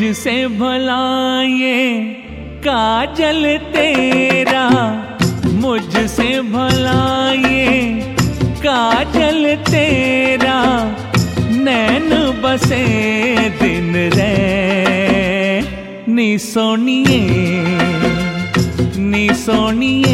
मुझसे भला ये काजल तेरा, मुझसे भला ये काजल तेरा, नैन बसे दिन रे नी सोनिए नी सोनिए।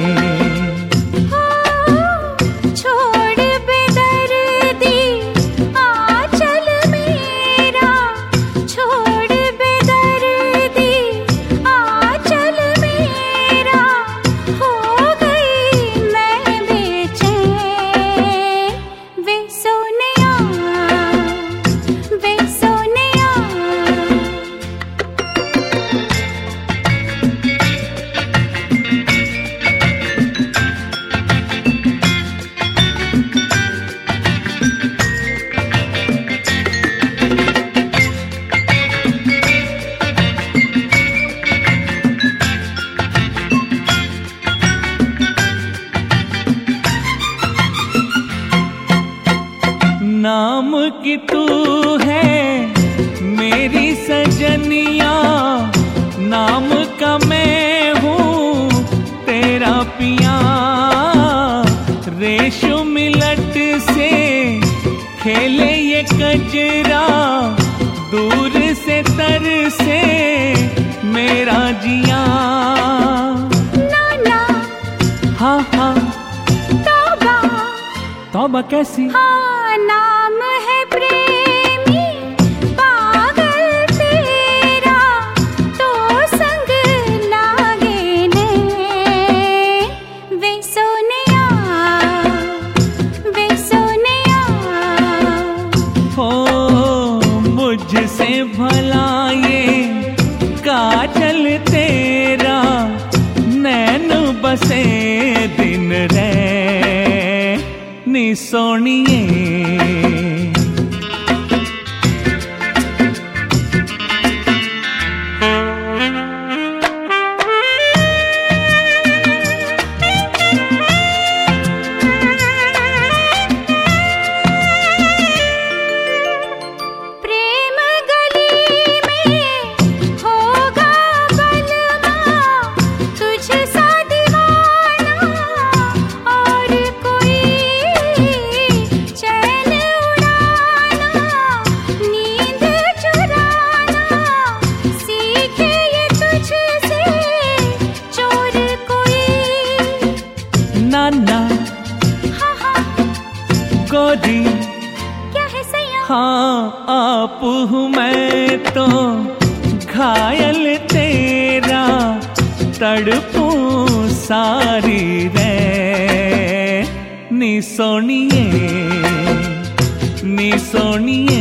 नाम की तू है मेरी सजनिया, नाम का मैं हूँ तेरा पिया। रेशम लट से खेले ये कजरा, दूर से तर से मेरा जिया। नाना हाँ हाँ तौबा तौबा कैसी? हाँ नाम है प्रेमी पागल तेरा, तो संग लागे ने वे सोनिया वे सोनिया। हो मुझसे भला ये काजल तेरा, नैन बसे दिन रे नी सोनिए। नाना गोरी क्या है सैया? हाँ आप हूँ मैं तो घायल तेरा, तड़पूं सारी रे नी सोनिए नी सोनिए।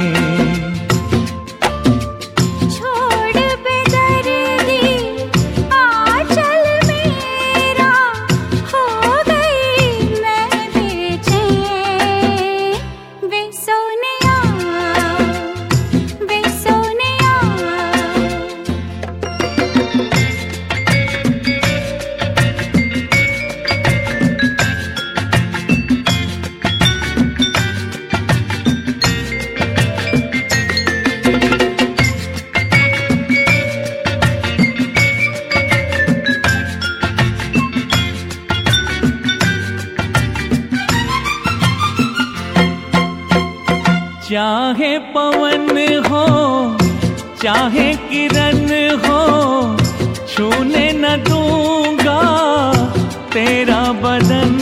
चाहे पवन हो चाहे किरण हो, छूने न दूंगा तेरा बदन।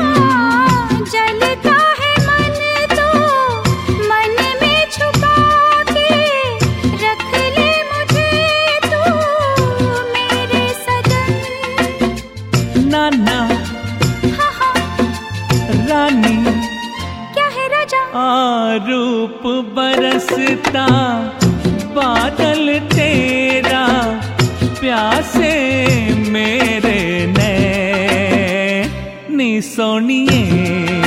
जलता है मन तो मन में छुपा के, रख ले मुझे तू मेरे सजन। नाना हाँ हाँ रानी क्या है राजा? रूप बरसता बादल तेरा, प्यासे मेरे नैनी सोनिए।